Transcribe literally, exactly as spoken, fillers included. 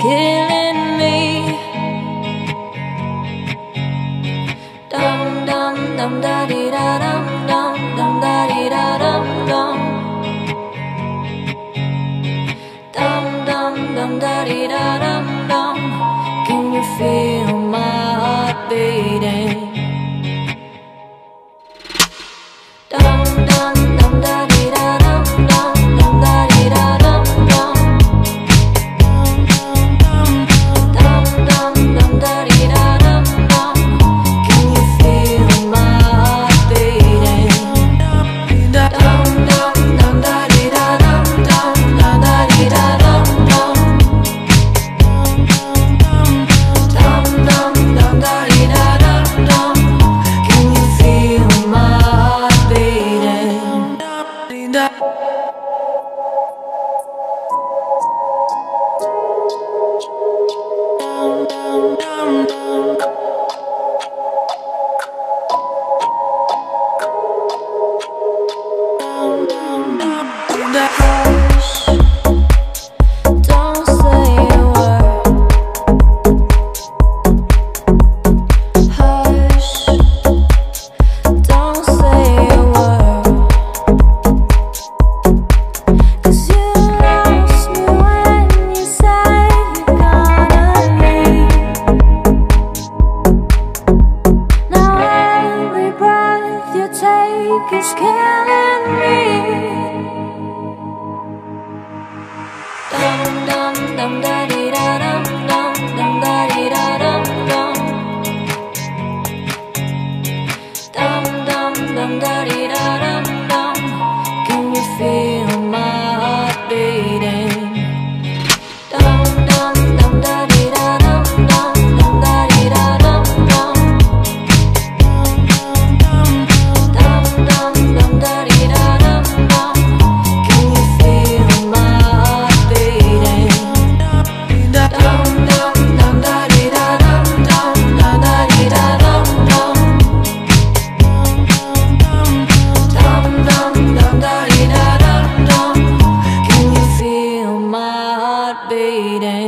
killing me. Dum dum dum da di da dum dum dum da di da dum dum. Dum dum dum da di da dum dum. Can you feel my heart beating? Dum dum dum da di da dum dum dum da di da dum dum. Dum dum dum da di da dum dum. Can you feel my heart beating? Dum dum dum da di da dum dum dum da di da dum dum. Dum dum dum da di da dum dum. Can you feel my heart beating? Hush, don't say a word. Hush, don't say a word. 'Cause you lost me when you said you're gonna leave. Now every breath you take is killing me. Dum dum dum da di da dum dum dum da di da dum dum. Dum dum dum da di da dum dum. Can you feel my heart beating? Dum dum dum da di da dum dum dum da di da dum dum. Dum dum dum da di da dum dum. Can you feel my heart beating? Dum dum dum da di da dum dum dum da di da dum dum. Dum dum dum da di da dum dum. Can you feel my heart beating?